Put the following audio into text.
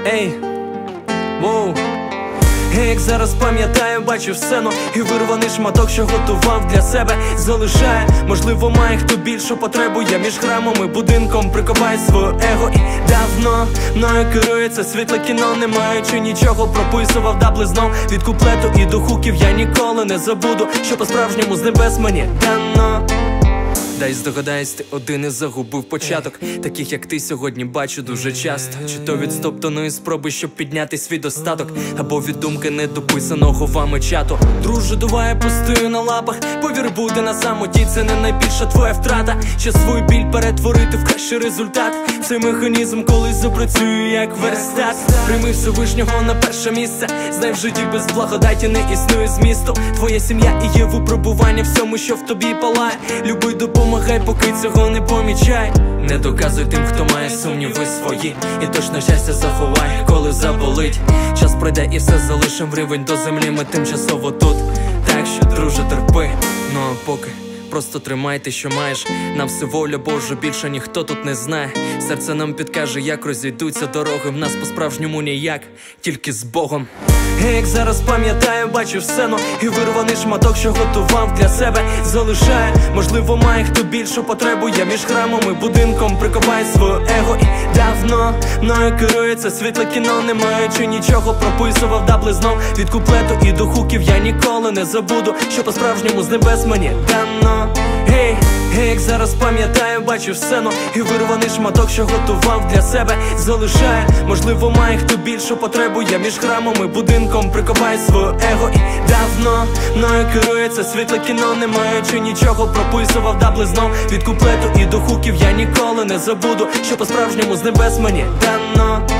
Ей, воу. Як зараз пам'ятаю, бачу сцену і вирваний шматок, що готував для себе, залишає. Можливо, має хто більшу потребу. Я між храмом і будинком прикопаю своє его. І давно мною керується світле кіно, не маючи нічого, прописував дабли знов. Від куплету і до хуків я ніколи не забуду, що по-справжньому з небес мені дано. Дай здогадаюсь, ти один і загубив початок. Таких як ти сьогодні бачу дуже часто. Чи то від стоптаної спроби, щоб підняти свій достаток, або від думки недописаного вами чату. Друже, давай я постою на лапах. Повір, бути на самоті — це не найбільша твоя втрата. Ще свою біль перетворити в кращий результат. Цей механізм колись запрацює як верстат. Прийми Всевишнього на перше місце. Знай, в житті без благодаті не існує змісту. Твоя сім'я і є випробування всьому, що в тобі палає. Люби, допомагай, поки цього не помічай. Не доказуй тим, хто має сумніви свої, і точно щастя заховай, коли заболить. Час пройде і все залишим рівень до землі. Ми тимчасово тут, так що, друже, терпи. Ну а поки просто тримай те, що маєш. Нам все воля Божа, більше ніхто тут не знає. Серце нам підкаже, як розійдуться дороги. В нас по-справжньому ніяк, тільки з Богом. Як зараз пам'ятаю, бачу сцену і вирваний шматок, що готував для себе, залишає. Можливо, має хто більшу потребу. Я між храмом і будинком прикопаю своє его. І давно мною керується світле кіно, не маючи нічого, прописував дабли знов. Від куплету і до хуків я ніколи не забуду, що по-справжньому з небес мені дано. Гей, як зараз пам'ятаю, бачу сцену і вирваний шматок, що готував для себе, залишає. Можливо, має хто більшу потребу. Я між храмом і будинком прикопаю своє его. І давно мною керується світле кіно, не маючи нічого, прописував дабли знов. Від куплету і до хуків я ніколи не забуду, що по-справжньому з небес мені дано.